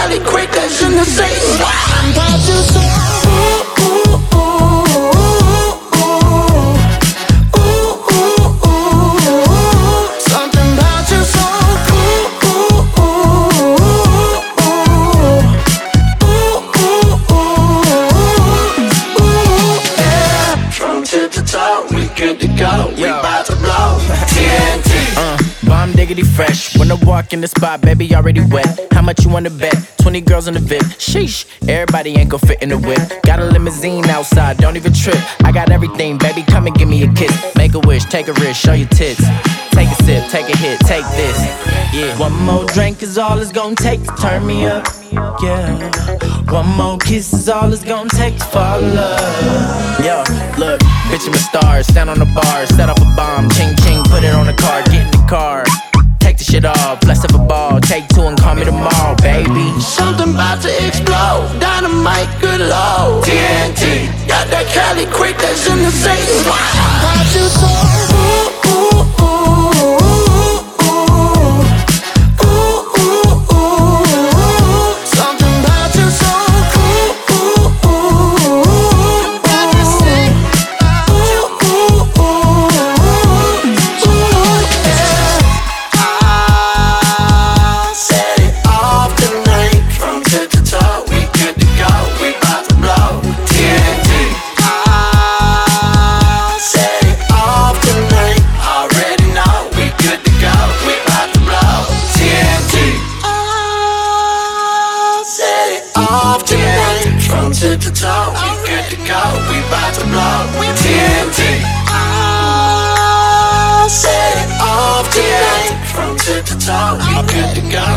Cali quick, that's in the same. I'm about to say, ooh, ooh, ooh, ooh, ooh, ooh, ooh. Something about you so cool, ooh, ooh, ooh, ooh, ooh, ooh, yeah. From tip to toe, we good to go. We about to blow TNT. Bomb diggity fresh. When I walk in the spot, baby, already wet. How much you wanna bet? 20 girls in the VIP. Sheesh, everybody ain't gon' fit in the whip. Got a limousine outside, don't even trip. I got everything, baby, come and give me a kiss. Make a wish, take a risk, show your tits. Take a sip, take a hit, take this. Yeah. One more drink is all it's gon' take to turn me up. Yeah. One more kiss is all it's gon' take to fall in love. Yo, look, bitch, I'm a star. Stand on the bar, set off a bomb. Ching ching, put it on the car, get in the car. Take the shit off, bless up a ball. Take two and call me tomorrow, baby. Something about to explode. Dynamite, good low. TNT, got that Cali quick, that's in the same. About you so ooh, ooh, ooh, ooh, ooh, ooh, ooh. Something about you so cool, ooh, ooh, ooh, ooh, ooh, ooh, yeah. Set it off tonight. From tip to toe, we good to go. We bout to blow TNT. Set it off tonight. Already know we good to go. We bout to blow TNT. Set it off tonight. From tip to toe, we good to go. We bout to blow TNT. Set it off tonight. From tip to toe, we good to go.